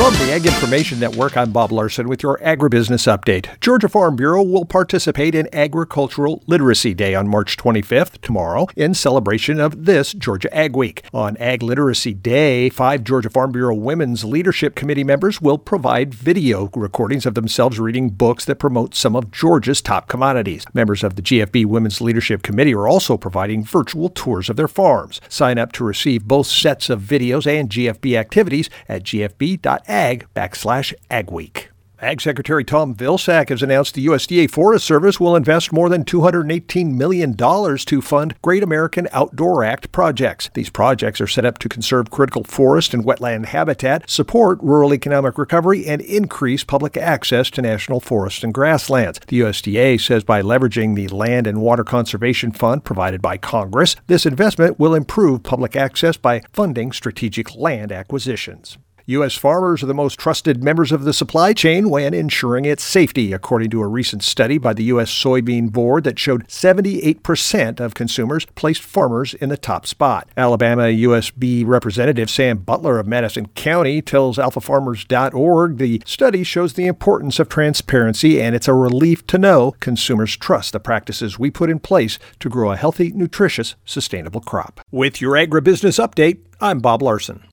From the Ag Information Network, I'm Bob Larson with your Agribusiness Update. Georgia Farm Bureau will participate in Agricultural Literacy Day on March 25th, tomorrow, in celebration of this Georgia Ag Week. On Ag Literacy Day, 5 Georgia Farm Bureau Women's Leadership Committee members will provide video recordings of themselves reading books that promote some of Georgia's top commodities. Members of the GFB Women's Leadership Committee are also providing virtual tours of their farms. Sign up to receive both sets of videos and GFB activities at gfb.ag/agweek. Ag Secretary Tom Vilsack has announced the USDA Forest Service will invest more than $218 million to fund Great American Outdoor Act projects. These projects are set up to conserve critical forest and wetland habitat, support rural economic recovery, and increase public access to national forests and grasslands. The USDA says by leveraging the Land and Water Conservation Fund provided by Congress, this investment will improve public access by funding strategic land acquisitions. U.S. farmers are the most trusted members of the supply chain when ensuring its safety, according to a recent study by the U.S. Soybean Board that showed 78% of consumers placed farmers in the top spot. Alabama USB Representative Sam Butler of Madison County tells alphafarmers.org the study shows the importance of transparency, and it's a relief to know consumers trust the practices we put in place to grow a healthy, nutritious, sustainable crop. With your agribusiness update, I'm Bob Larson.